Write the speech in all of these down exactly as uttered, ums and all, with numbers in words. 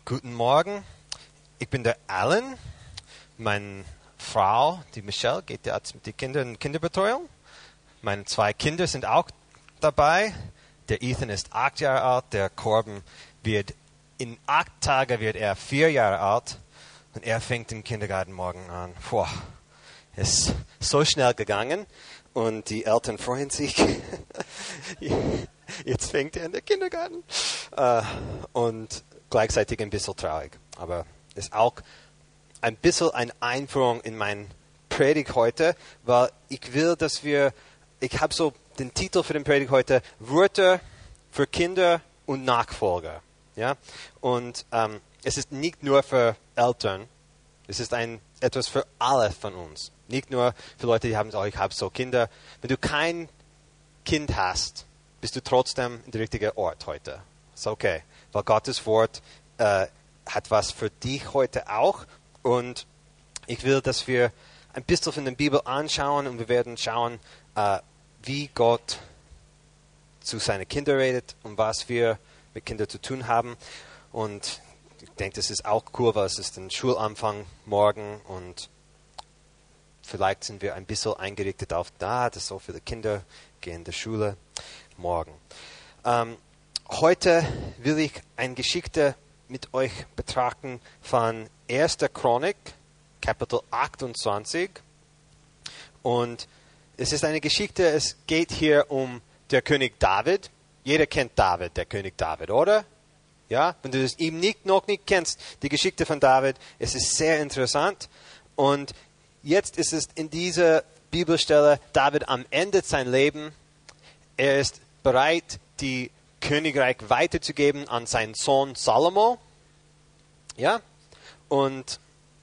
Guten Morgen, ich bin der Alan. Meine Frau, die Michelle, geht jetzt mit den Kindern in Kinderbetreuung. Meine zwei Kinder sind auch dabei. Der Ethan ist acht Jahre alt, der Corbin wird, in acht Tagen wird er vier Jahre alt und er fängt den Kindergarten morgen an. Boah, ist so schnell gegangen und die Eltern freuen sich. Jetzt fängt er in den Kindergarten. Uh, und gleichzeitig ein bisschen traurig. Aber es ist auch ein bisschen eine Einführung in mein Predigt heute, weil ich will, dass wir, ich habe so den Titel für den Predigt heute, Wörter für Kinder und Nachfolger. Ja? Und ähm, es ist nicht nur für Eltern, es ist ein, etwas für alle von uns. Nicht nur für Leute, die haben, oh, ich habe so Kinder. Wenn du kein Kind hast, bist du trotzdem in der richtigen Ort heute. Ist okay, weil Gottes Wort äh, hat was für dich heute auch. Und ich will, dass wir ein bisschen von der Bibel anschauen und wir werden schauen, äh, wie Gott zu seinen Kindern redet und was wir mit Kindern zu tun haben. Und ich denke, das ist auch cool, weil es ist ein Schulanfang morgen und vielleicht sind wir ein bisschen eingerichtet auf da, dass so viele Kinder gehen in die Schule morgen. Ähm, heute will ich eine Geschichte mit euch betrachten von erster Chronik, Kapitel achtundzwanzig. Und es ist eine Geschichte, es geht hier um der König David. Jeder kennt David, der König David, oder? Ja, wenn du es ihm nicht, noch nicht kennst, die Geschichte von David, es ist sehr interessant. Und jetzt ist es in dieser Bibelstelle, David am Ende seines Lebens, er ist bereit, die Königreich weiterzugeben an seinen Sohn Salomo. Ja, und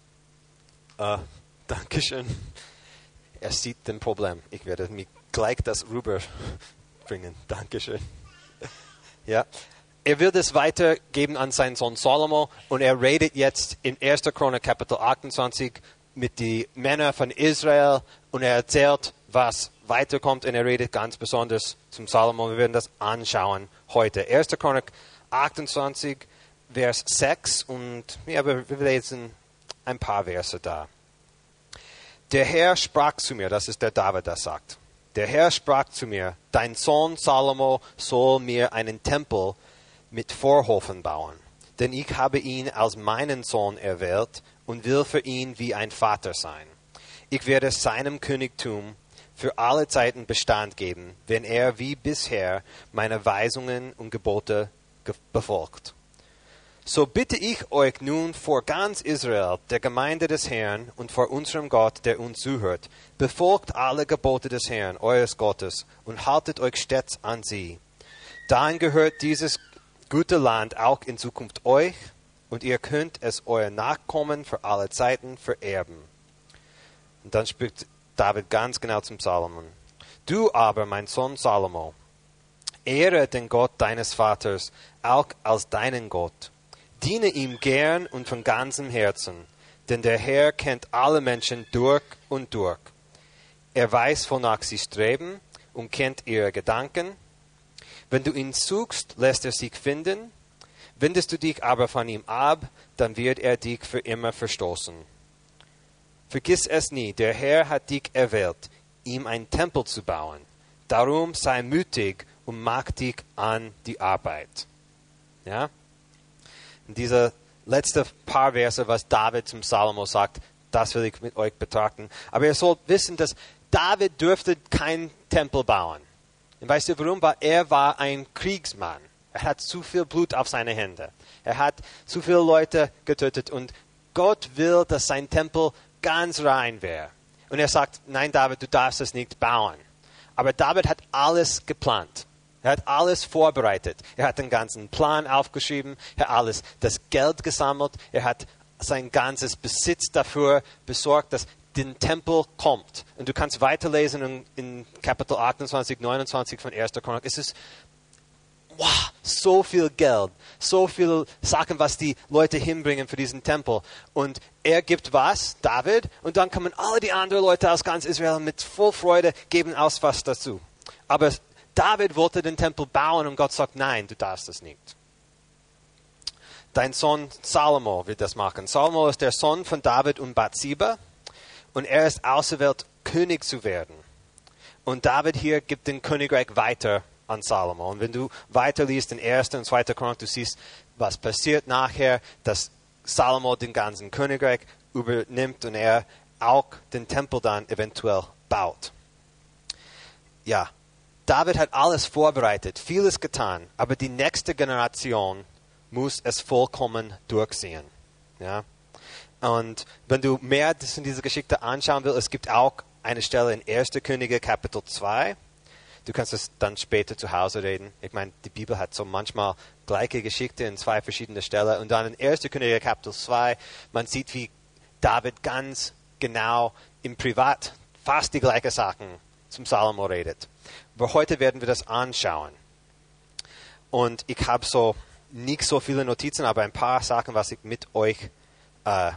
äh, Dankeschön. Er sieht den Problem. Ich werde mir gleich das rüberbringen. Dankeschön. Ja, er will das weitergeben an seinen Sohn Salomo und er redet jetzt in erster Chronik Kapitel achtundzwanzig mit den Männern von Israel und er erzählt, was weiterkommt und er redet ganz besonders zum Salomo. Wir werden das anschauen heute. erster Chronik achtundzwanzig, Vers sechs und ja, wir lesen ein paar Verse da. Der Herr sprach zu mir, das ist der David, der sagt, der Herr sprach zu mir, dein Sohn Salomo soll mir einen Tempel mit Vorhofen bauen, denn ich habe ihn als meinen Sohn erwählt und will für ihn wie ein Vater sein. Ich werde seinem Königtum für alle Zeiten Bestand geben, wenn er wie bisher meine Weisungen und Gebote ge- befolgt. So bitte ich euch nun vor ganz Israel, der Gemeinde des Herrn und vor unserem Gott, der uns zuhört, befolgt alle Gebote des Herrn, eures Gottes, und haltet euch stets an sie. Dann gehört dieses gute Land auch in Zukunft euch, und ihr könnt es euren Nachkommen für alle Zeiten vererben. Und dann spricht David ganz genau zum Salomon. Du aber, mein Sohn Salomo, ehre den Gott deines Vaters auch als deinen Gott. Diene ihm gern und von ganzem Herzen, denn der Herr kennt alle Menschen durch und durch. Er weiß, wonach sie streben und kennt ihre Gedanken. Wenn du ihn suchst, lässt er sich finden. Wendest du dich aber von ihm ab, dann wird er dich für immer verstoßen. Vergiss es nie, der Herr hat dich erwählt, ihm einen Tempel zu bauen. Darum sei mutig und mach dich an die Arbeit. Ja? Und diese letzten paar Verse, was David zum Salomo sagt, das will ich mit euch betrachten. Aber ihr sollt wissen, dass David dürfte keinen Tempel bauen. Und weißt du warum? Weil er war ein Kriegsmann. Er hat zu viel Blut auf seine Hände. Er hat zu viele Leute getötet. Und Gott will, dass sein Tempel ganz rein wäre. Und er sagt, nein David, du darfst es nicht bauen. Aber David hat alles geplant. Er hat alles vorbereitet. Er hat den ganzen Plan aufgeschrieben. Er hat alles, das Geld gesammelt. Er hat sein ganzes Besitz dafür besorgt, dass der Tempel kommt. Und du kannst weiterlesen in, in Kapitel achtundzwanzig, neunundzwanzig von erster Chronik. Es ist wow, so viel Geld, so viele Sachen, was die Leute hinbringen für diesen Tempel. Und er gibt was, David, und dann kommen alle die anderen Leute aus ganz Israel mit voll Freude, geben aus was dazu. Aber David wollte den Tempel bauen und Gott sagt, nein, du darfst das nicht. dein Sohn Salomo wird das machen. Salomo ist der Sohn von David und Bathseba und er ist auserwählt, König zu werden. Und David hier gibt den Königreich weiter an Salomo. Und wenn du weiterliest in erster und zweiter Chronik, du siehst, was passiert nachher, dass Salomo den ganzen Königreich übernimmt und er auch den Tempel dann eventuell baut. Ja, David hat alles vorbereitet, vieles getan, aber die nächste Generation muss es vollkommen durchsehen. Ja? Und wenn du mehr in dieser Geschichte anschauen willst, es gibt auch eine Stelle in erster Könige Kapitel zwei. Du kannst es dann später zu Hause reden. Ich meine, die Bibel hat so manchmal gleiche Geschichte in zwei verschiedene Stellen. Und dann in erster Könige Kapitel zwei, man sieht, wie David ganz genau im Privat fast die gleichen Sachen zum Salomo redet. Aber heute werden wir das anschauen. Und ich habe so nicht so viele Notizen, aber ein paar Sachen, was ich mit euch äh,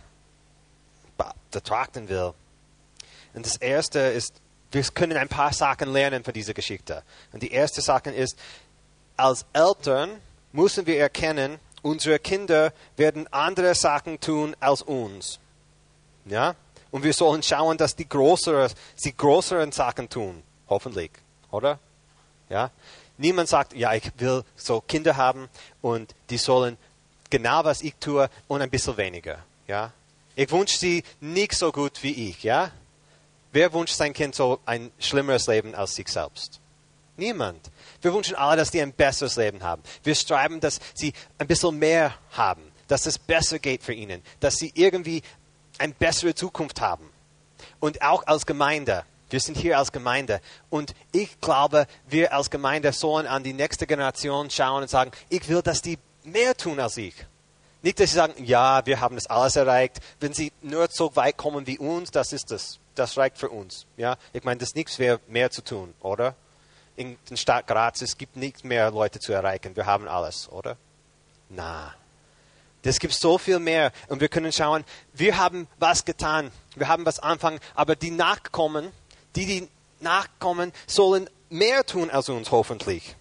betrachten will. Und das erste ist, wir können ein paar Sachen lernen von dieser Geschichte. Und die erste Sache ist, als Eltern müssen wir erkennen, unsere Kinder werden andere Sachen tun als uns. Ja? Und wir sollen schauen, dass die größere, sie größeren Sachen tun. Hoffentlich. Oder? Ja? Niemand sagt, ja, ich will so Kinder haben und die sollen genau, was ich tue und ein bisschen weniger. Ja? Ich wünsche sie nicht so gut wie ich. Ja? Wer wünscht sein Kind so ein schlimmeres Leben als sich selbst? Niemand. Wir wünschen alle, dass die ein besseres Leben haben. Wir streben, dass sie ein bisschen mehr haben, dass es besser geht für ihnen, dass sie irgendwie eine bessere Zukunft haben. Und auch als Gemeinde. Wir sind hier als Gemeinde. Und ich glaube, wir als Gemeinde sollen an die nächste Generation schauen und sagen, ich will, dass die mehr tun als ich. Nicht, dass sie sagen, ja, wir haben das alles erreicht. Wenn sie nur so weit kommen wie uns, das ist das. Das reicht für uns. Ja? Ich meine, das ist nichts mehr, mehr zu tun, oder? In der Stadt Graz, es gibt nicht mehr Leute zu erreichen. Wir haben alles, oder? Na, es gibt so viel mehr. Und wir können schauen, wir haben was getan. Wir haben was angefangen. Aber die Nachkommen, die, die nachkommen, sollen mehr tun als uns, hoffentlich.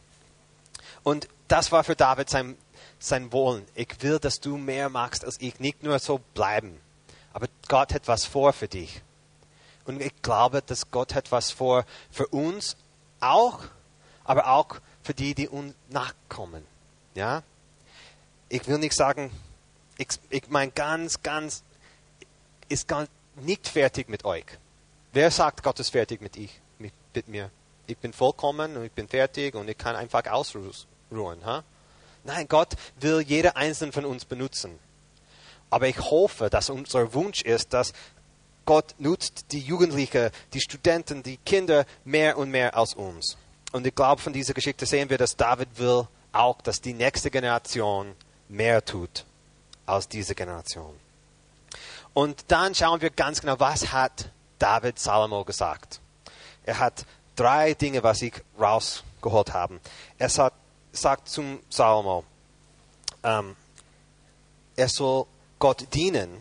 Und das war für David sein, sein Wollen. Ich will, dass du mehr machst als ich. Nicht nur so bleiben. Aber Gott hat was vor für dich. Und ich glaube, dass Gott hat was vor für uns auch, aber auch für die, die uns nachkommen. Ja? Ich will nicht sagen, ich, ich meine ganz, ganz, ist gar nicht fertig mit euch. Wer sagt, Gott ist fertig mit, ich, mit, mit mir? Ich bin vollkommen und ich bin fertig und ich kann einfach ausruhen. Ha? Nein, Gott will jeder einzelne von uns benutzen. Aber ich hoffe, dass unser Wunsch ist, dass Gott nutzt die Jugendlichen, die Studenten, die Kinder mehr und mehr als uns. Und ich glaube, von dieser Geschichte sehen wir, dass David will auch, dass die nächste Generation mehr tut als diese Generation. Und dann schauen wir ganz genau, was hat David Salomo gesagt. Er hat drei Dinge, was ich rausgeholt habe. Er sagt, sagt zum Salomo, ähm, er soll Gott dienen,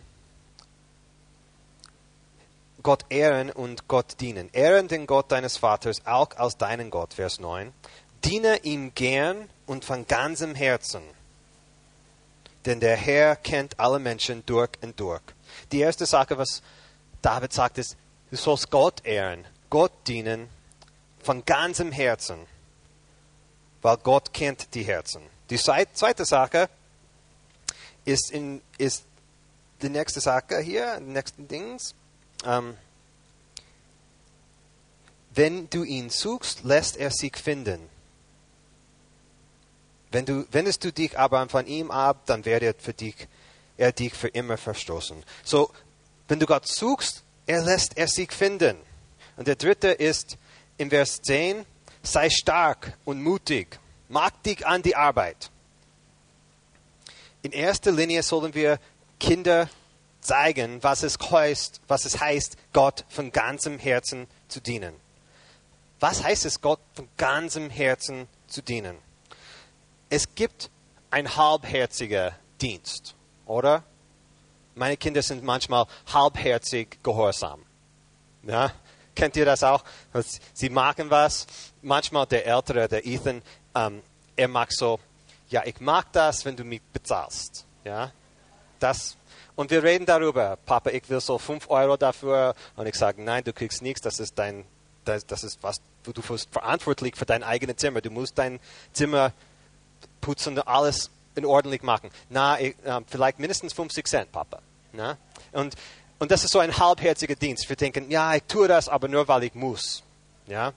Gott ehren und Gott dienen. Ehren den Gott deines Vaters auch als deinen Gott, Vers neun. Diene ihm gern und von ganzem Herzen. Denn der Herr kennt alle Menschen durch und durch. Die erste Sache, was David sagt, ist, du sollst Gott ehren, Gott dienen von ganzem Herzen. Weil Gott kennt die Herzen. Die zweite Sache ist, in, ist die nächste Sache hier, die nächsten Dings. Ähm, wenn du ihn suchst, lässt er sich finden. Wenn du, wendest du dich aber von ihm ab, dann wird er, für dich, er dich für immer verstoßen. So, wenn du Gott suchst, er lässt er sich finden. Und der dritte ist im Vers zehn, sei stark und mutig, mag dich an die Arbeit. In erster Linie sollen wir Kinder zeigen, was es heißt, was es heißt, Gott von ganzem Herzen zu dienen. Was heißt es, Gott von ganzem Herzen zu dienen? Es gibt ein halbherziger Dienst, oder? Meine Kinder sind manchmal halbherzig gehorsam. Ja? Kennt ihr das auch? Sie machen was. Manchmal der Ältere, der Ethan, ähm, er mag so, ja, ich mag das, wenn du mich bezahlst. Ja, das. Und wir reden darüber, Papa, ich will so fünf Euro dafür. Und ich sage, nein, du kriegst nichts, das ist dein, das, das ist was, du bist verantwortlich für dein eigenes Zimmer. Du musst dein Zimmer putzen und alles in ordentlich machen. Na, ich, äh, vielleicht mindestens fünfzig Cent, Papa. Na? Und, und das ist so ein halbherziger Dienst. Wir denken, ja, ich tue das, aber nur, weil ich muss. Ja?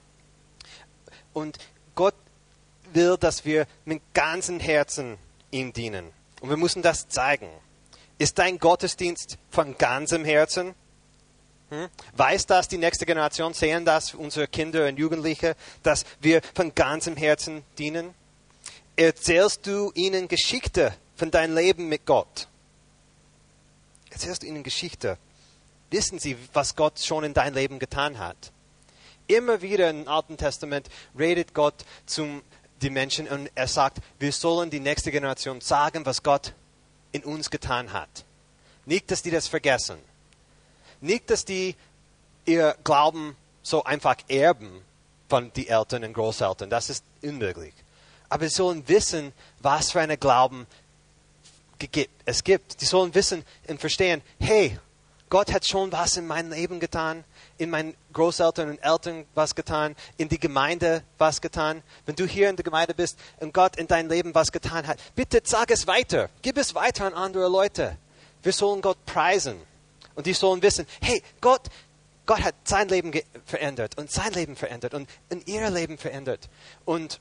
Und Gott will, dass wir mit ganzem Herzen ihm dienen. Und wir müssen das zeigen. Ist dein Gottesdienst von ganzem Herzen? Hm? Weiß das die nächste Generation? Sehen das unsere Kinder und Jugendliche, dass wir von ganzem Herzen dienen? Erzählst du ihnen Geschichte von deinem Leben mit Gott? Erzählst du ihnen Geschichte? Wissen sie, was Gott schon in dein Leben getan hat? Immer wieder im Alten Testament redet Gott zu den Menschen und er sagt, wir sollen die nächste Generation sagen, was Gott in uns getan hat. Nicht, dass die das vergessen. Nicht, dass die ihr Glauben so einfach erben von den Eltern und Großeltern. Das ist unmöglich. Aber sie sollen wissen, was für einen Glauben es gibt. Die sollen wissen und verstehen, hey, Gott hat schon was in meinem Leben getan, in meinen Großeltern und Eltern was getan, in die Gemeinde was getan. Wenn du hier in der Gemeinde bist und Gott in deinem Leben was getan hat, bitte sag es weiter. Gib es weiter an andere Leute. Wir sollen Gott preisen. Und die sollen wissen, hey, Gott, Gott hat sein Leben verändert und sein Leben verändert und, und ihr Leben verändert. Und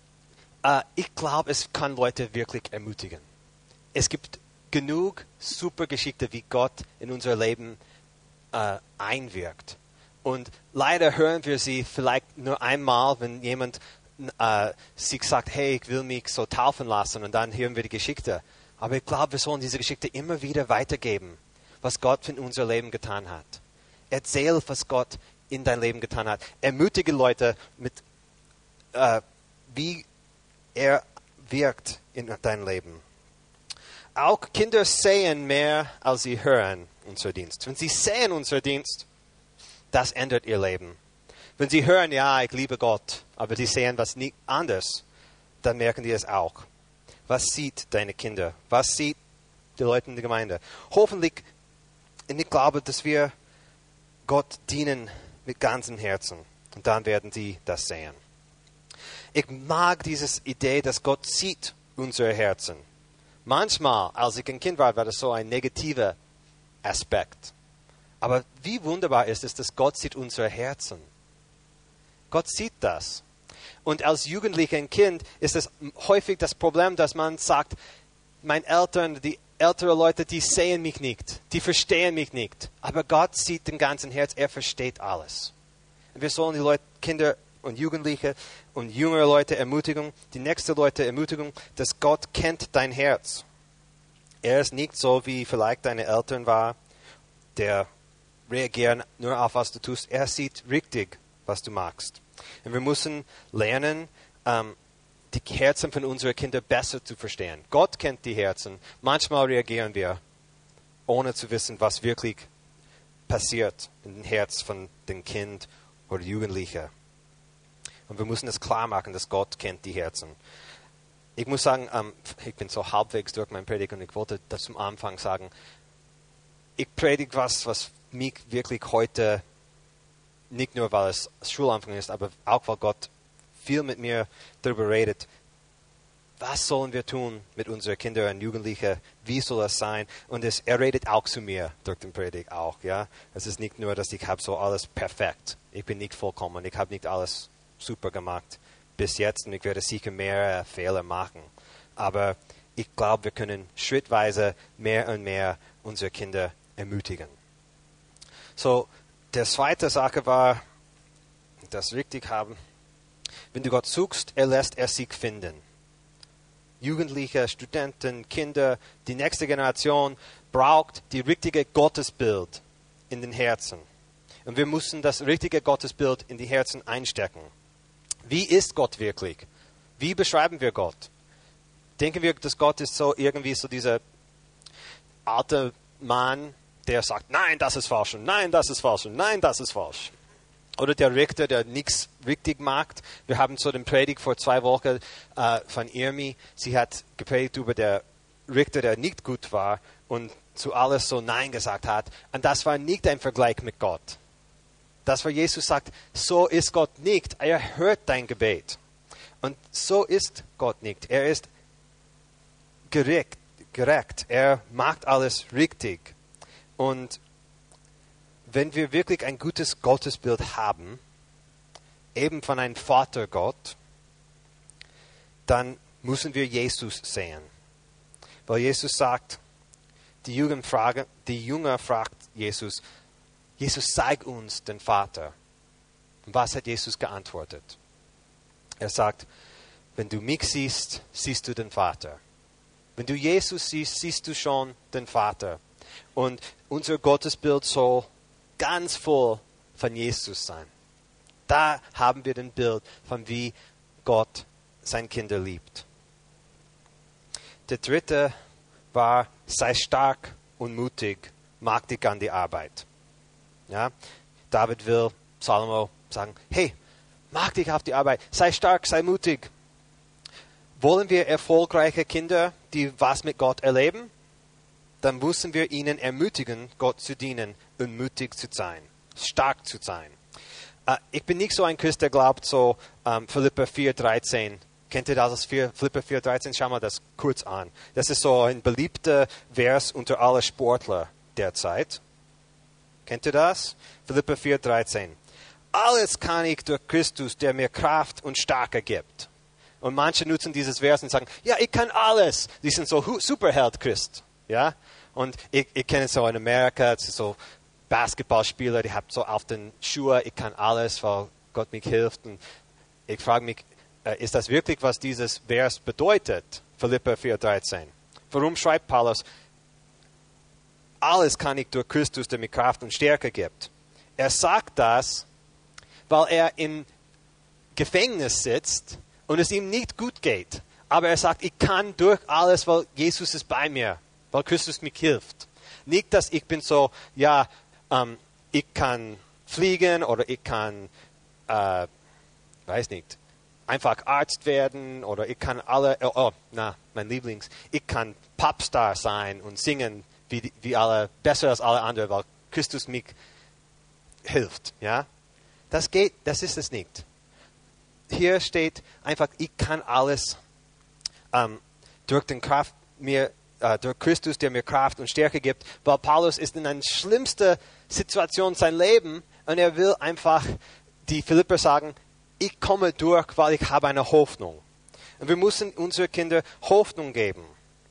äh, ich glaube, es kann Leute wirklich ermutigen. Es gibt genug super Geschichten, wie Gott in unser Leben äh, einwirkt. Und leider hören wir sie vielleicht nur einmal, wenn jemand äh, sich sagt, hey, ich will mich so taufen lassen, und dann hören wir die Geschichte. Aber ich glaube, wir sollen diese Geschichte immer wieder weitergeben, was Gott in unser Leben getan hat. Erzähl, was Gott in dein Leben getan hat. Ermutige Leute mit, äh, wie er wirkt in dein Leben. Auch Kinder sehen mehr, als sie hören unser Dienst. Wenn sie sehen unser Dienst, das ändert ihr Leben. Wenn sie hören, ja, ich liebe Gott, aber sie sehen was nicht anders, dann merken die es auch. Was sieht deine Kinder? Was sieht die Leute in der Gemeinde? Hoffentlich, und ich glaube, dass wir Gott dienen mit ganzem Herzen. Und dann werden sie das sehen. Ich mag diese Idee, dass Gott sieht unsere Herzen. Manchmal, als ich ein Kind war, war das so ein negativer Aspekt. Aber wie wunderbar ist es, dass Gott sieht unsere Herzen. Gott sieht das. Und als Jugendlicher und Kind ist es häufig das Problem, dass man sagt, meine Eltern, die älteren Leute, die sehen mich nicht, die verstehen mich nicht. Aber Gott sieht den ganzen Herz, er versteht alles. Und wir sollen die Leute, Kinder und Jugendliche und jüngere Leute ermutigen, die nächste Leute ermutigen, dass Gott kennt dein Herz. Er ist nicht so, wie vielleicht deine Eltern waren, der reagieren nur auf, was du tust. Er sieht richtig, was du magst. Und wir müssen lernen, ähm, die Herzen von unseren Kindern besser zu verstehen. Gott kennt die Herzen. Manchmal reagieren wir, ohne zu wissen, was wirklich passiert in dem Herz von dem Kind oder Jugendlichen. Und wir müssen es klar machen, dass Gott kennt die Herzen. Ich muss sagen, ähm, ich bin so halbwegs durch mein Predigt und ich wollte das zum Anfang sagen. Ich predige was, was mich wirklich heute, nicht nur weil es Schulanfang ist, aber auch weil Gott viel mit mir darüber redet. Was sollen wir tun mit unseren Kindern und Jugendlichen? Wie soll es sein? Und es, er redet auch zu mir durch den Predigt auch. Ja? Es ist nicht nur, dass ich habe so alles perfekt. Ich bin nicht vollkommen. Ich habe nicht alles super gemacht bis jetzt und ich werde sicher mehr Fehler machen. Aber ich glaube, wir können schrittweise mehr und mehr unsere Kinder ermutigen. So, der zweite Sache war, das richtig haben. Wenn du Gott suchst, er lässt er sich finden. Jugendliche, Studenten, Kinder, die nächste Generation braucht die richtige Gottesbild in den Herzen. Und wir müssen das richtige Gottesbild in die Herzen einstecken. Wie ist Gott wirklich? Wie beschreiben wir Gott? Denken wir, dass Gott ist so irgendwie so dieser alte Mann, der sagt, nein, das ist falsch, und nein, das ist falsch, und nein, das ist falsch. Oder der Richter, der nichts richtig macht. Wir haben so den Predigt vor zwei Wochen äh, von Irmi. Sie hat gepredigt über der Richter, der nicht gut war und zu alles so Nein gesagt hat. Und das war nicht ein Vergleich mit Gott. Das, was Jesus sagt, so ist Gott nicht. Er hört dein Gebet. Und so ist Gott nicht. Er ist gerecht. gerecht. Er macht alles richtig. Und wenn wir wirklich ein gutes Gottesbild haben, eben von einem Vatergott, dann müssen wir Jesus sehen. Weil Jesus sagt, die Jünger fragen, die Jünger fragt Jesus, Jesus, zeig uns den Vater. Und was hat Jesus geantwortet? Er sagt, wenn du mich siehst, siehst du den Vater. Wenn du Jesus siehst, siehst du schon den Vater. Und unser Gottesbild soll ganz voll von Jesus sein. Da haben wir ein Bild von wie Gott seine Kinder liebt. Der dritte war, sei stark und mutig, mag dich an die Arbeit. Ja? David will Salomo sagen, hey, mag dich auf die Arbeit, sei stark, sei mutig. Wollen wir erfolgreiche Kinder, die was mit Gott erleben? Dann müssen wir ihnen ermutigen, Gott zu dienen und mutig zu sein, stark zu sein. Uh, ich bin nicht so ein Christ, der glaubt so, um, Philipper vier dreizehn. Kennt ihr das als Philipper vier dreizehn? Schau mal das kurz an. Das ist so ein beliebter Vers unter alle Sportler derzeit. Kennt ihr das? Philipper vier dreizehn. Alles kann ich durch Christus, der mir Kraft und Stärke gibt. Und manche nutzen dieses Vers und sagen, ja, ich kann alles. Die sind so Superheld-Christ. Ja? Und ich, ich kenne so in Amerika, so Basketballspieler, die haben so auf den Schuhen, ich kann alles, weil Gott mir hilft. Und ich frage mich, ist das wirklich, was dieses Vers bedeutet? Philipper vier dreizehn. Warum schreibt Paulus, alles kann ich durch Christus, der mir Kraft und Stärke gibt? Er sagt das, weil er im Gefängnis sitzt und es ihm nicht gut geht. Aber er sagt, ich kann durch alles, weil Jesus ist bei mir, weil Christus mir hilft. Nicht, dass ich bin so, ja, ähm, ich kann fliegen oder ich kann, äh, weiß nicht, einfach Arzt werden oder ich kann alle, oh, oh na, mein Lieblings, ich kann Popstar sein und singen wie, wie alle, besser als alle anderen, weil Christus mich hilft, ja. Das geht, das ist es nicht. Hier steht einfach, ich kann alles ähm, durch den Kraft mir, äh, durch Christus, der mir Kraft und Stärke gibt, weil Paulus ist in einer schlimmsten Situation sein Leben und er will einfach die Philipper sagen, ich komme durch, weil ich habe eine Hoffnung. Und wir müssen unseren Kindern Hoffnung geben.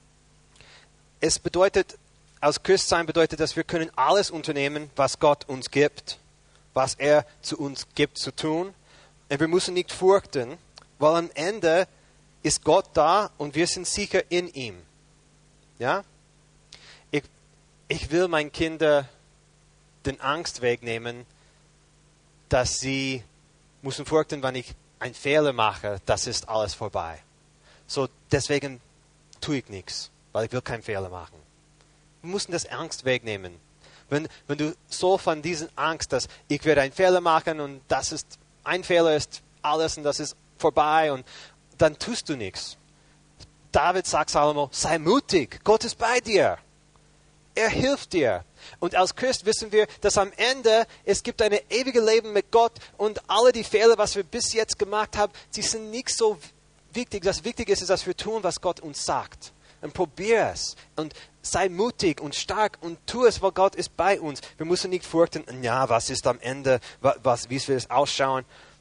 Es bedeutet, als Christsein bedeutet, dass wir können alles unternehmen, was Gott uns gibt, was er zu uns gibt zu tun. Und wir müssen nicht fürchten, weil am Ende ist Gott da und wir sind sicher in ihm. Ja? Ich, ich will meinen Kindern den Angst wegnehmen, dass sie müssen fürchten, wenn ich einen Fehler mache, das ist alles vorbei. So, deswegen tue ich nichts, weil ich will keinen Fehler machen. Wir müssen das Angst wegnehmen. Wenn, wenn du so von dieser Angst, dass ich werde einen Fehler machen und das ist, ein Fehler ist alles und das ist vorbei und dann tust du nichts. David sagt Salomo, sei mutig, Gott ist bei dir. Er hilft dir. Und als Christ wissen wir, dass am Ende es gibt ein ewiges Leben mit Gott und alle die Fehler, was wir bis jetzt gemacht haben, sie sind nicht so wichtig. Das Wichtige ist, dass wir tun, was Gott uns sagt. Und probier es. Und sei mutig und stark und tu es, weil Gott ist bei uns. Wir müssen nicht fürchten, ja, was ist am Ende, was, wie wird es ausschauen.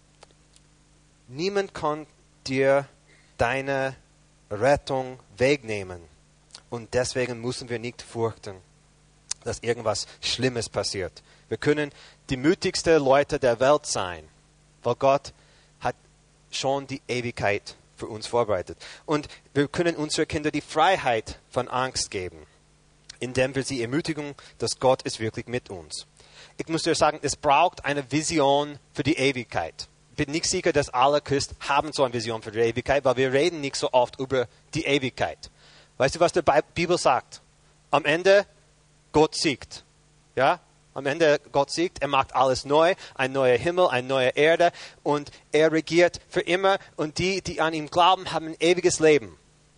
Niemand kann dir deine Rettung wegnehmen. Und deswegen müssen wir nicht fürchten, dass irgendwas Schlimmes passiert. Wir können die mutigsten Leute der Welt sein, weil Gott hat schon die Ewigkeit für uns vorbereitet. Und wir können unseren Kindern die Freiheit von Angst geben, indem wir sie ermutigen, dass Gott ist wirklich mit uns. Ich muss dir sagen, es braucht eine Vision für die Ewigkeit. Ich bin nicht sicher, dass alle Christen haben so eine Vision für die Ewigkeit, weil wir reden nicht so oft über die Ewigkeit. Weißt du, was die Bibel sagt? Am Ende, Gott siegt. Ja? Am Ende, Gott siegt. Er macht alles neu. Ein neuer Himmel, eine neue Erde. Und er regiert für immer. Und die, die an ihn glauben, haben ein ewiges Leben.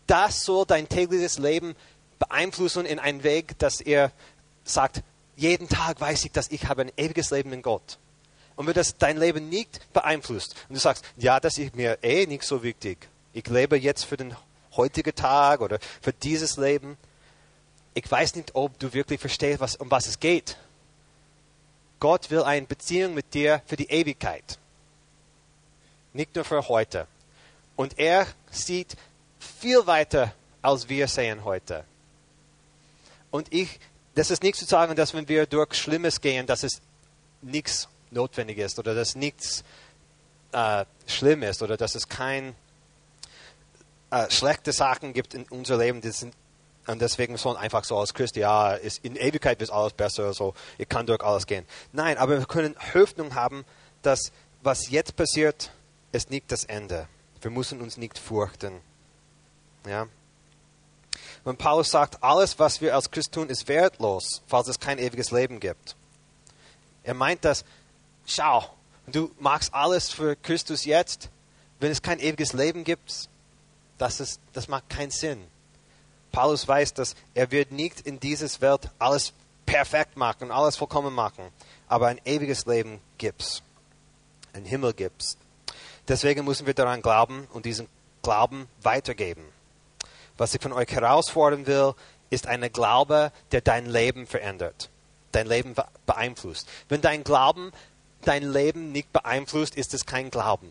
das soll dein tägliches Leben beeinflussen in einen Weg, dass er sagt, jeden Tag weiß ich, dass ich habe ein ewiges Leben in Gott. Und wenn das dein Leben nicht beeinflusst und du sagst, ja, das ist mir eh nicht so wichtig. Ich lebe jetzt für den heutigen Tag oder für dieses Leben. Ich weiß nicht, ob du wirklich verstehst, was, um was es geht. Gott will eine Beziehung mit dir für die Ewigkeit. Nicht nur für heute. Und er sieht viel weiter, als wir sehen heute. Und ich, das ist nicht zu sagen, dass wenn wir durch Schlimmes gehen, dass es nichts notwendig ist oder dass nichts äh, schlimm ist oder dass es keine äh, schlechte Sachen gibt in unserem Leben. Die sind, und deswegen so einfach so als Christ, ja, ist, in Ewigkeit ist alles besser, so, ich kann durch alles gehen. Nein, aber wir können Hoffnung haben, dass was jetzt passiert, ist nicht das Ende. Wir müssen uns nicht fürchten. Ja? Wenn Paulus sagt, alles, was wir als Christ tun, ist wertlos, falls es kein ewiges Leben gibt. Er meint das, schau, du machst alles für Christus jetzt, wenn es kein ewiges Leben gibt, das, ist, das macht keinen Sinn. Paulus weiß, dass er wird nicht in dieser Welt alles perfekt machen, alles vollkommen machen, aber ein ewiges Leben gibt's, ein Himmel gibt's. Deswegen müssen wir daran glauben und diesen Glauben weitergeben. Was ich von euch herausfordern will, ist ein Glaube, der dein Leben verändert, dein Leben beeinflusst. Wenn dein Glauben dein Leben nicht beeinflusst, ist es kein Glauben.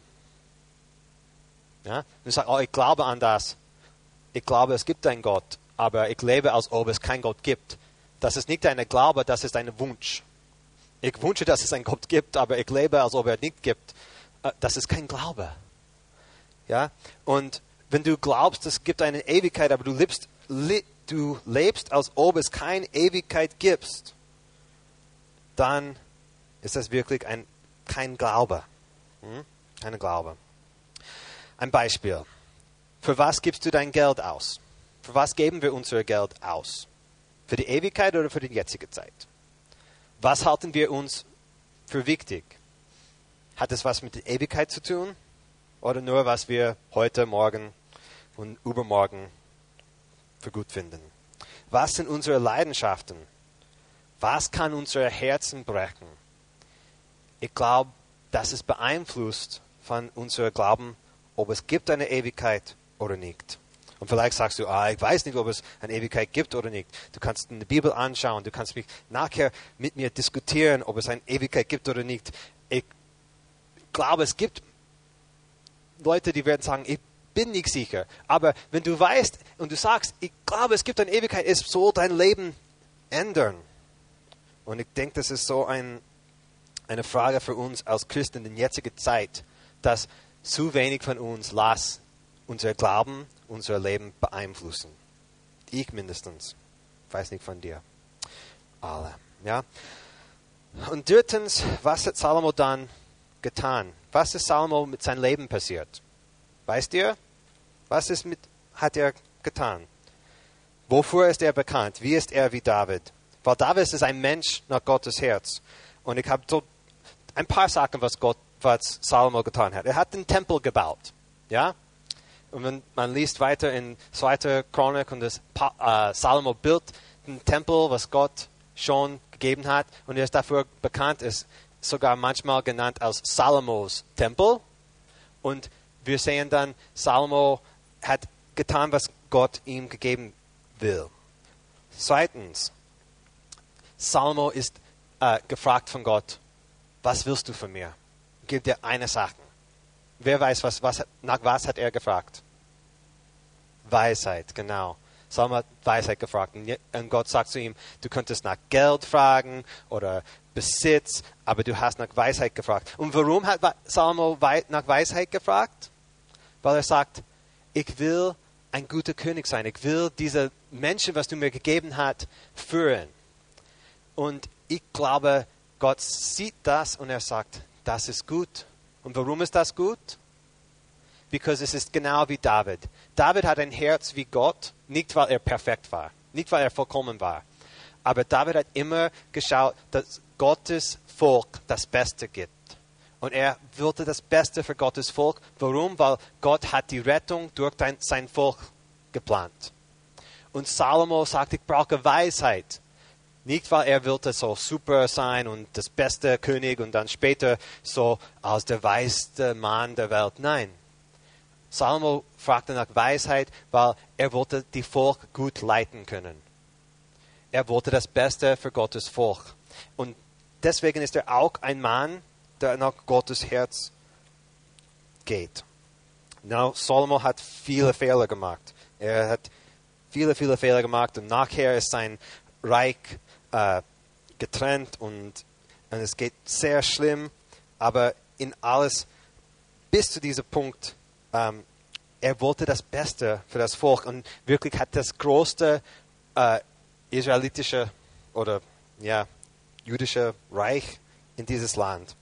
Ja? Du sagst, oh, ich glaube an das. Ich glaube, es gibt einen Gott, aber ich lebe, als ob es keinen Gott gibt. Das ist nicht ein Glaube, das ist ein Wunsch. Ich wünsche, dass es einen Gott gibt, aber ich lebe, als ob er nicht gibt. Das ist kein Glaube. Ja? Und wenn du glaubst, es gibt eine Ewigkeit, aber du lebst, le, du lebst, als ob es keine Ewigkeit gibt, dann ist das wirklich ein, kein Glaube. Hm? Kein Glaube. Ein Beispiel. Für was gibst du dein Geld aus? Für was geben wir unser Geld aus? Für die Ewigkeit oder für die jetzige Zeit? Was halten wir uns für wichtig? Hat es was mit der Ewigkeit zu tun? Oder nur, was wir heute, morgen und übermorgen für gut finden? Was sind unsere Leidenschaften? Was kann unser Herzen brechen? Ich glaube, das ist beeinflusst von unserem Glauben, ob es gibt eine Ewigkeit oder nicht. Und vielleicht sagst du, ah, ich weiß nicht, ob es eine Ewigkeit gibt oder nicht. Du kannst in die Bibel anschauen, du kannst mich nachher mit mir diskutieren, ob es eine Ewigkeit gibt oder nicht. Ich glaube, es gibt Leute, die werden sagen, ich bin nicht sicher. Aber wenn du weißt und du sagst, ich glaube, es gibt eine Ewigkeit, es soll dein Leben ändern. Und ich denke, das ist so ein, eine Frage für uns als Christen in der jetzigen Zeit, dass zu wenig von uns las unser Glauben, unser Leben beeinflussen. Ich mindestens. Weiß nicht von dir. Alle. Ja? Und drittens, was hat Salomo dann getan? Was ist Salomo mit seinem Leben passiert? Weißt ihr? Was ist mit, hat er getan? Wofür ist er bekannt? Wie ist er wie David? Weil David ist ein Mensch nach Gottes Herz. Und ich habe so ein paar Sachen, was Gott, was Salomo getan hat. Er hat den Tempel gebaut. Ja? Und wenn man liest weiter in zweiter Chronik und das äh, Salomo built den Tempel, was Gott schon gegeben hat. Und er ist dafür bekannt, ist sogar manchmal genannt als Salomos Tempel. Und wir sehen dann, Salomo hat getan, was Gott ihm gegeben will. Zweitens, Salomo ist äh, gefragt von Gott, was willst du von mir? Gib dir eine Sache. Wer weiß, was, was, nach was hat er gefragt? Weisheit, genau. Salomo hat Weisheit gefragt. Und Gott sagt zu ihm, du könntest nach Geld fragen oder Besitz, aber du hast nach Weisheit gefragt. Und warum hat Salomo nach Weisheit gefragt? Weil er sagt, ich will ein guter König sein. Ich will diese Menschen, was du mir gegeben hast, führen. Und ich glaube, Gott sieht das und er sagt, das ist gut. Und warum ist das gut? Because es ist genau wie David. David hat ein Herz wie Gott, nicht weil er perfekt war, nicht weil er vollkommen war. Aber David hat immer geschaut, dass Gottes Volk das Beste gibt. Und er wollte das Beste für Gottes Volk. Warum? Weil Gott hat die Rettung durch sein Volk geplant. Und Salomo sagt, ich brauche Weisheit. Nicht, weil er wollte so super sein und das beste König und dann später so als der weisste Mann der Welt. Nein. Salomo fragte nach Weisheit, weil er wollte die Volk gut leiten können. Er wollte das Beste für Gottes Volk. Und deswegen ist er auch ein Mann, der nach Gottes Herz geht. Now, Salomo hat viele Fehler gemacht. Er hat viele, viele Fehler gemacht und nachher ist sein Reich äh, getrennt und, und es geht sehr schlimm. Aber in alles, bis zu diesem Punkt, ähm, er wollte das Beste für das Volk und wirklich hat das größte äh, israelitische oder ja, jüdische Reich in dieses Land.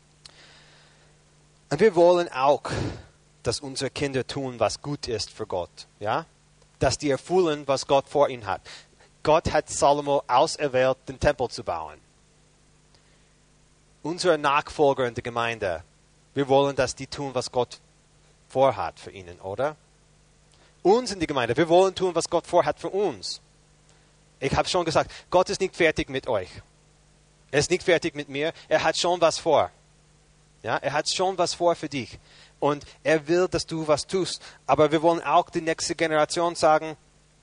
Und wir wollen auch, dass unsere Kinder tun, was gut ist für Gott. Ja? Dass die erfüllen, was Gott vor ihnen hat. Gott hat Salomo auserwählt, den Tempel zu bauen. Unsere Nachfolger in der Gemeinde, wir wollen, dass die tun, was Gott vorhat für ihnen, oder? Uns in der Gemeinde, wir wollen tun, was Gott vorhat für uns. Ich habe schon gesagt, Gott ist nicht fertig mit euch. Er ist nicht fertig mit mir. Er hat schon was vor. Ja, er hat schon was vor für dich. Und er will, dass du was tust. Aber wir wollen auch die nächste Generation sagen,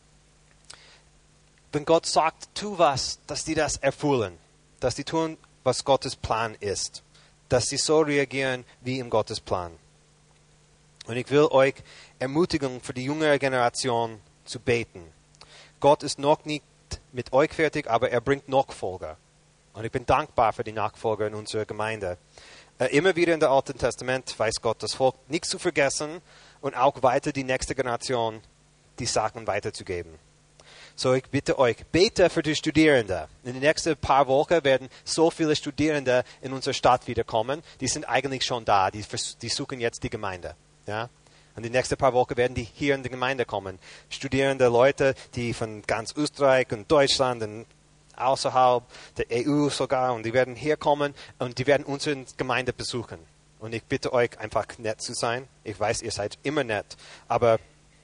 wenn Gott sagt, tu was, dass die das erfüllen. Dass die tun, was Gottes Plan ist. Dass sie so reagieren, wie im Gottes Plan. Und ich will euch ermutigen, für die jüngere Generation zu beten. Gott ist noch nicht mit euch fertig, aber er bringt Nachfolger. Und ich bin dankbar für die Nachfolger in unserer Gemeinde. Äh, immer wieder in der Alten Testament weiß Gott das Volk nicht zu vergessen und auch weiter die nächste Generation die Sachen weiterzugeben. So, ich bitte euch, bete für die Studierenden. In den nächsten paar Wochen werden so viele Studierende in unsere Stadt wiederkommen. Die sind eigentlich schon da. Die, die suchen jetzt die Gemeinde. Ja? Und die nächsten paar Wochen werden die hier in die Gemeinde kommen. Studierende Leute, die von ganz Österreich und Deutschland und außerhalb der E U sogar, und die werden hier kommen und die werden unsere Gemeinde besuchen. Und ich bitte euch, einfach nett zu sein. Ich weiß, ihr seid immer nett, aber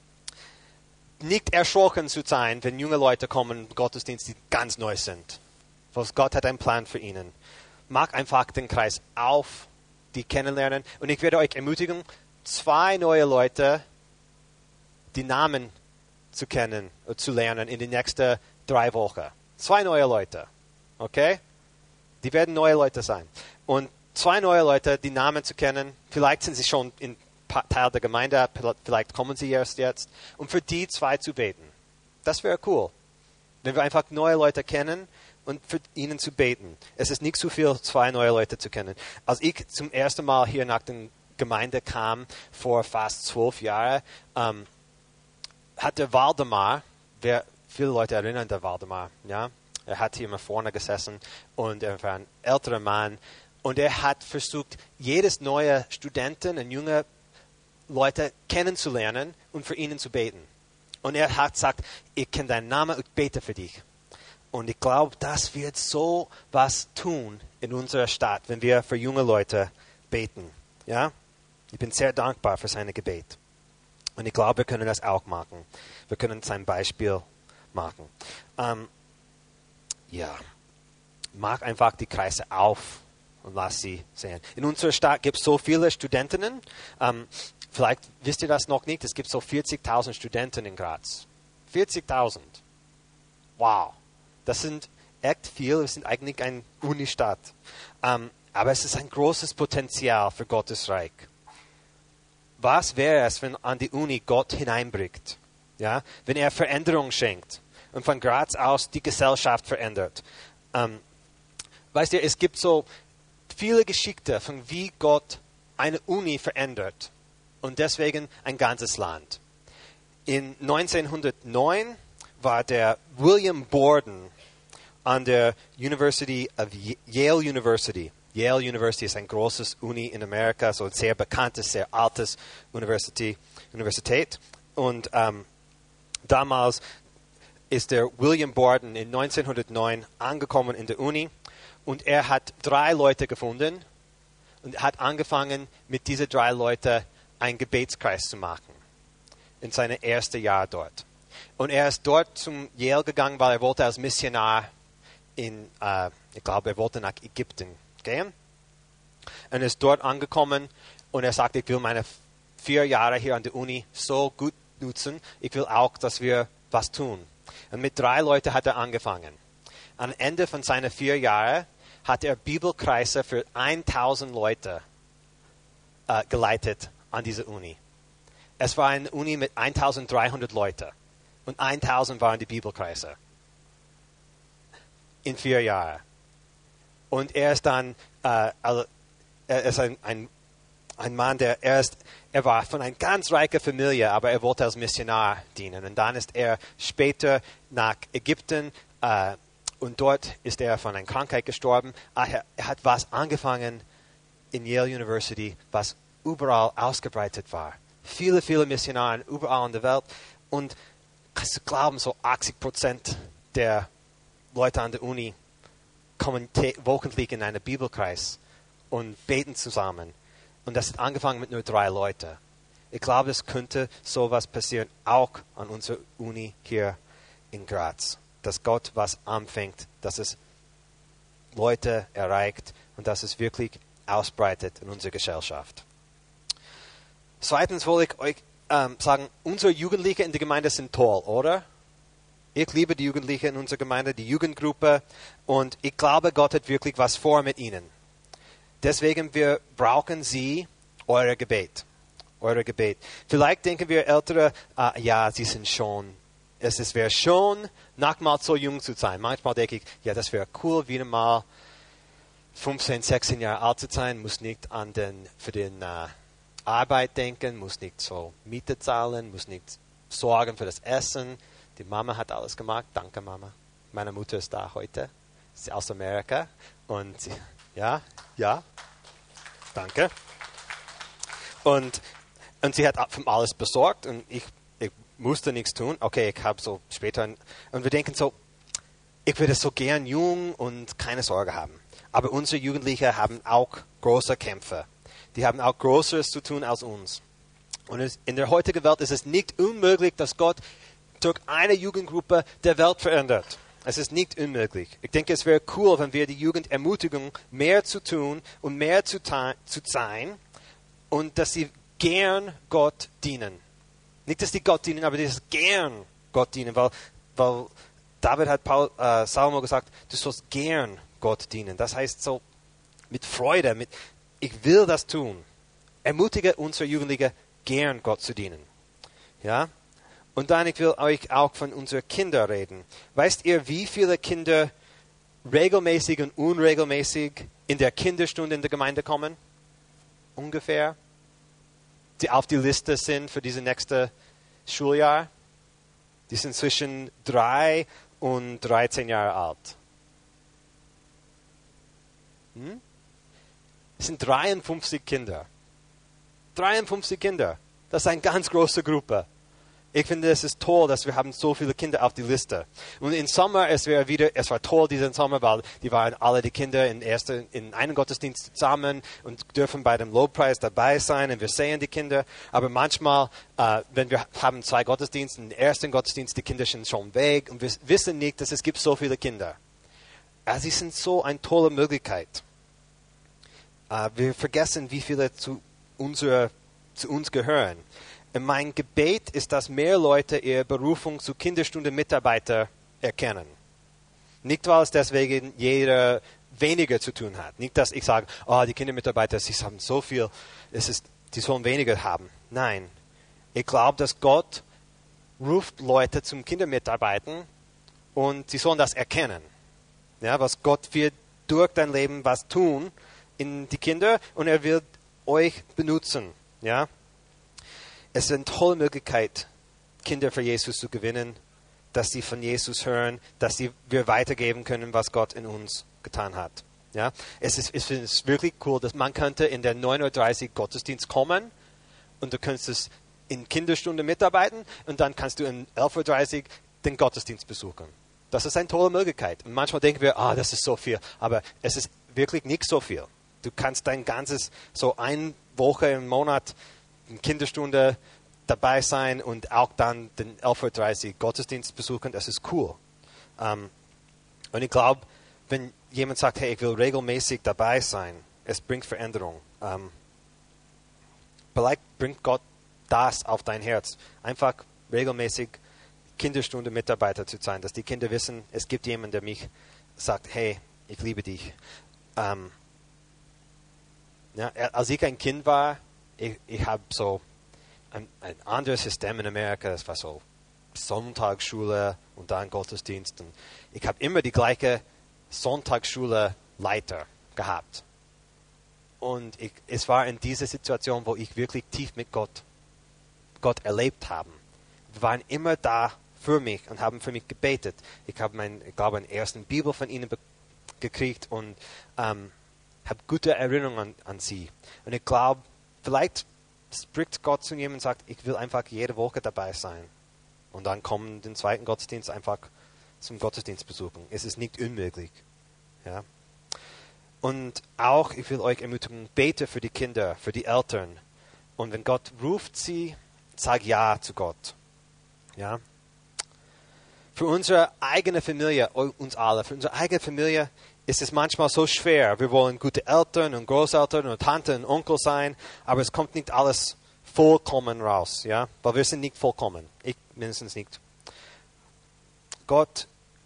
nicht erschrocken zu sein, wenn junge Leute kommen in Gottesdienst, die ganz neu sind. Weil Gott hat einen Plan für ihnen. Mach einfach den Kreis auf, die kennenlernen. Und ich werde euch ermutigen, zwei neue Leute, die Namen zu kennen und zu lernen in den nächsten drei Wochen. Zwei neue Leute. Okay? Die werden neue Leute sein. Und zwei neue Leute, die Namen zu kennen, vielleicht sind sie schon in Teil der Gemeinde, vielleicht kommen sie erst jetzt, um für die zwei zu beten. Das wäre cool. Wenn wir einfach neue Leute kennen und für ihnen zu beten. Es ist nicht so viel, zwei neue Leute zu kennen. Als ich zum ersten Mal hier nach der Gemeinde kam, vor fast zwölf Jahren, ähm, hat der Waldemar, wer, viele Leute erinnern der Waldemar, ja? Er hat hier immer vorne gesessen und er war ein älterer Mann und er hat versucht, jedes neue Studenten und junge Leute kennenzulernen und für ihnen zu beten. Und er hat gesagt, ich kenne deinen Namen, ich bete für dich. Und ich glaube, das wird so was tun in unserer Stadt, wenn wir für junge Leute beten. Ja? Ich bin sehr dankbar für seine Gebet. Und ich glaube, wir können das auch machen. Wir können sein Beispiel machen. Ähm, ja, mach einfach die Kreise auf und lass sie sehen. In unserer Stadt gibt es so viele Studentinnen. Ähm, Vielleicht wisst ihr das noch nicht, es gibt so vierzigtausend Studenten in Graz. vierzigtausend. Wow. Das sind echt viel, wir sind eigentlich eine Unistadt. Ähm, aber es ist ein großes Potenzial für Gottes Reich. Was wäre es, wenn an die Uni Gott hineinbringt? Ja? Wenn er Veränderung schenkt und von Graz aus die Gesellschaft verändert. Ähm, weißt ihr, es gibt so viele Geschichten von wie Gott eine Uni verändert. Und deswegen ein ganzes Land. In neunzehnhundertneun war der William Borden an der University of Yale University. Yale University ist ein großes Uni in Amerika, so ein sehr bekanntes, sehr altes University, Universität. Und ähm, damals ist der William Borden in neunzehnhundertneun angekommen in der Uni und er hat drei Leute gefunden und hat angefangen, mit diesen drei Leuten einen Gebetskreis zu machen. in seinem ersten Jahr dort. Und er ist dort zum Yale gegangen, weil er wollte als Missionar in, äh, ich glaube, er wollte nach Ägypten gehen. Und er ist dort angekommen und er sagte, ich will meine vier Jahre hier an der Uni so gut nutzen. Ich will auch, dass wir was tun. Und mit drei Leuten hat er angefangen. Am Ende von seinen vier Jahren hat er Bibelkreise für tausend Leute äh, geleitet an dieser Uni. Es war eine Uni mit eintausenddreihundert Leuten und tausend waren die Bibelkreise in vier Jahren. Und er ist dann, äh, also, er ist ein, ein, ein Mann, der er, ist, er war von einer ganz reichen Familie, aber er wollte als Missionar dienen. Und dann ist er später nach Ägypten äh, und dort ist er von einer Krankheit gestorben. Er, er hat was angefangen in Yale University, was überall ausgebreitet war. Viele, viele Missionare überall in der Welt. Und kannst du glauben, so achtzig Prozent der Leute an der Uni kommen wöchentlich in einen Bibelkreis und beten zusammen. Und das hat angefangen mit nur drei Leuten. Ich glaube, es könnte sowas passieren, auch an unserer Uni hier in Graz. Dass Gott was anfängt, dass es Leute erreicht und dass es wirklich ausbreitet in unserer Gesellschaft. Zweitens wollte ich euch ähm, sagen, unsere Jugendliche in der Gemeinde sind toll, oder? Ich liebe die Jugendlichen in unserer Gemeinde, die Jugendgruppe. Und ich glaube, Gott hat wirklich was vor mit ihnen. Deswegen wir brauchen sie, euer Gebet. Euer Gebet. Vielleicht denken wir Ältere, äh, ja, sie sind schon, es wäre schon, nochmal so jung zu sein. Manchmal denke ich, ja, das wäre cool, wieder mal fünfzehn, sechzehn Jahre alt zu sein, muss nicht an den, für den äh, Arbeit denken, muss nicht so Miete zahlen, muss nicht sorgen für das Essen. Die Mama hat alles gemacht. Danke, Mama. Meine Mutter ist da heute. Sie ist aus Amerika. Und sie, ja, ja, danke. Und, und sie hat alles besorgt und ich, ich musste nichts tun. Okay, ich habe so später, und wir denken so, ich würde so gern jung und keine Sorge haben. Aber unsere Jugendlichen haben auch große Kämpfe. Die haben auch Größeres zu tun als uns. Und es, in der heutigen Welt ist es nicht unmöglich, dass Gott durch eine Jugendgruppe der Welt verändert. Es ist nicht unmöglich. Ich denke, es wäre cool, wenn wir die Jugend ermutigen, mehr zu tun und mehr zu, zu sein und dass sie gern Gott dienen. Nicht, dass die Gott dienen, aber dass sie gern Gott dienen, weil, weil David hat Paul, äh, Salomo gesagt, du sollst gern Gott dienen. Das heißt so mit Freude, mit ich will das tun. Ermutige unsere Jugendlichen, gern Gott zu dienen. Ja? Und dann, ich will euch auch von unseren Kindern reden. Weißt ihr, wie viele Kinder regelmäßig und unregelmäßig in der Kinderstunde in der Gemeinde kommen? Ungefähr. Die auf die Liste sind für dieses nächste Schuljahr. Die sind zwischen drei und dreizehn Jahre alt. Hm? Es sind dreiundfünfzig Kinder. dreiundfünfzig Kinder. Das ist eine ganz große Gruppe. Ich finde, es ist toll, dass wir haben so viele Kinder auf die Liste. Und im Sommer, es wäre wieder, es war toll diesen Sommer, weil die waren alle die Kinder in, erste, in einem Gottesdienst zusammen und dürfen bei dem Lobpreis dabei sein und wir sehen die Kinder. Aber manchmal, äh, wenn wir haben zwei Gottesdienste, im ersten Gottesdienst, die Kinder sind schon weg und wir wissen nicht, dass es gibt so viele Kinder. Also sie sind so eine tolle Möglichkeit. Äh, wir vergessen, wie viele zu, unserer, zu uns gehören. Mein Gebet ist, dass mehr Leute ihre Berufung zu Kinderstunde-Mitarbeiter erkennen. Nicht, weil es deswegen jeder weniger zu tun hat. Nicht, dass ich sage, oh, die Kindermitarbeiter, sie haben so viel, es ist, die sollen weniger haben. Nein, ich glaube, dass Gott ruft Leute zum Kindermitarbeiten und sie sollen das erkennen. Ja, was Gott wird durch dein Leben was tun in die Kinder und er wird euch benutzen. Ja. Es ist eine tolle Möglichkeit, Kinder für Jesus zu gewinnen, dass sie von Jesus hören, dass sie, wir weitergeben können, was Gott in uns getan hat. Ja? Es ist, es ist wirklich cool, dass man könnte in der neun Uhr dreißig Gottesdienst kommen und du könntest in Kinderstunde mitarbeiten und dann kannst du in elf Uhr dreißig den Gottesdienst besuchen. Das ist eine tolle Möglichkeit. Und manchmal denken wir, ah, das ist so viel, aber es ist wirklich nicht so viel. Du kannst dein ganzes, so eine Woche im Monat in Kinderstunde dabei sein und auch dann den elf Uhr dreißig Gottesdienst besuchen, das ist cool. Ähm, und ich glaube, wenn jemand sagt, hey, ich will regelmäßig dabei sein, es bringt Veränderung. Ähm, vielleicht bringt Gott das auf dein Herz. Einfach regelmäßig Kinderstunde Mitarbeiter zu sein, dass die Kinder wissen, es gibt jemanden, der mich sagt, hey, ich liebe dich. Ähm, ja, als ich ein Kind war, ich, ich habe so ein, ein anderes System in Amerika, das war so Sonntagsschule und dann Gottesdienst. Und ich habe immer die gleiche Sonntagsschule-Leiter gehabt. Und ich, es war in dieser Situation, wo ich wirklich tief mit Gott, Gott erlebt habe. Wir waren immer da für mich und haben für mich gebetet. Ich habe, mein, ich glaube, einen ersten Bibel von ihnen be- gekriegt und ähm, habe gute Erinnerungen an, an sie. Und ich glaube, vielleicht spricht Gott zu jemandem und sagt, ich will einfach jede Woche dabei sein. Und dann kommen den zweiten Gottesdienst einfach zum Gottesdienst besuchen. Es ist nicht unmöglich. Ja. Und auch, ich will euch ermutigen, bete für die Kinder, für die Eltern. Und wenn Gott ruft sie, sag Ja zu Gott. Ja. Für unsere eigene Familie, uns alle, für unsere eigene Familie ist es manchmal so schwer. Wir wollen gute Eltern und Großeltern und Tante und Onkel sein, aber es kommt nicht alles vollkommen raus, ja, weil wir sind nicht vollkommen. Ich mindestens nicht. Gott,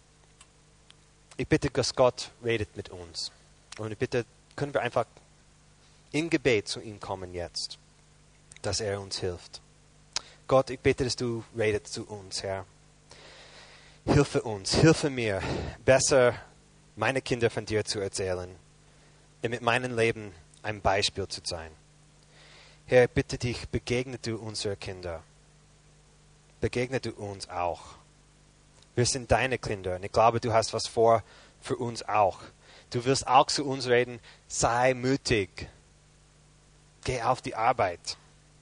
ich bitte, dass Gott redet mit uns. Und ich bitte, können wir einfach in Gebet zu ihm kommen jetzt, dass er uns hilft. Gott, ich bitte, dass du redest zu uns, Herr. Hilfe uns, hilfe mir, besser meine Kinder von dir zu erzählen und mit meinem Leben ein Beispiel zu sein. Herr, bitte dich, begegne du unsere Kinder. Begegne du uns auch. Wir sind deine Kinder und ich glaube, du hast was vor für uns auch. Du wirst auch zu uns reden, sei mutig. Geh auf die Arbeit.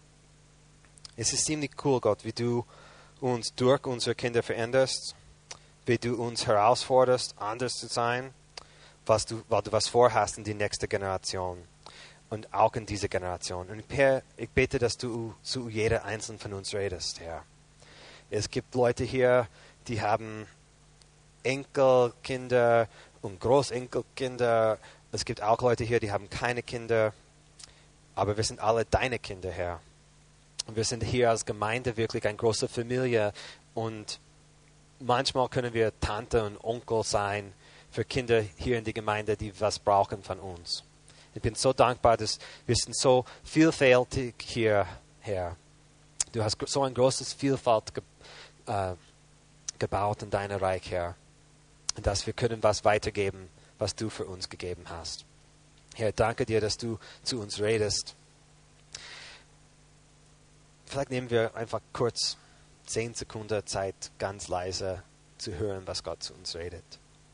Es ist ziemlich cool, Gott, wie du uns durch unsere Kinder veränderst, wie du uns herausforderst, anders zu sein, was du, weil du was vorhast in die nächste Generation und auch in diese Generation. Und Herr, ich bete, dass du zu jeder einzelnen von uns redest, Herr. Es gibt Leute hier, die haben Enkelkinder und Großenkelkinder. Es gibt auch Leute hier, die haben keine Kinder. Aber wir sind alle deine Kinder, Herr. Und wir sind hier als Gemeinde wirklich eine große Familie. Und manchmal können wir Tante und Onkel sein für Kinder hier in der Gemeinde, die was brauchen von uns. Ich bin so dankbar, dass wir sind so vielfältig hier, Herr. Du hast so ein großes Vielfalt ge, äh, gebaut in deinem Reich, Herr. Und dass wir können was weitergeben, was du für uns gegeben hast. Herr, danke dir, dass du zu uns redest. Vielleicht nehmen wir einfach kurz zehn Sekunden Zeit, ganz leise zu hören, was Gott zu uns redet.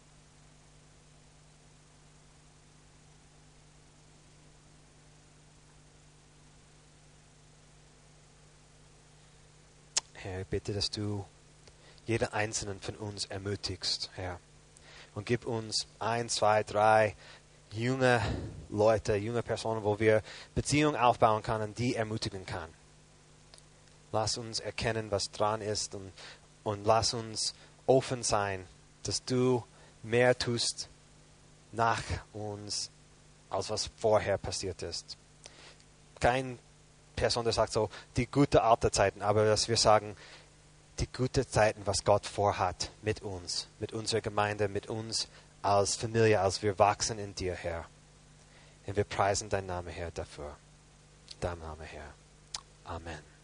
Herr, ich bitte, dass du jeden Einzelnen von uns ermutigst, Herr. Und gib uns ein, zwei, drei junge Leute, junge Personen, wo wir Beziehungen aufbauen können, die ermutigen kann. Lass uns erkennen, was dran ist und, und lass uns offen sein, dass du mehr tust nach uns, als was vorher passiert ist. Keine Person, der sagt so, die gute alte Zeiten, aber dass wir sagen, die gute Zeiten, was Gott vorhat mit uns, mit unserer Gemeinde, mit uns als Familie, als wir wachsen in dir, Herr. Und wir preisen deinen Namen, Herr, dafür. Dein Name, Herr. Amen.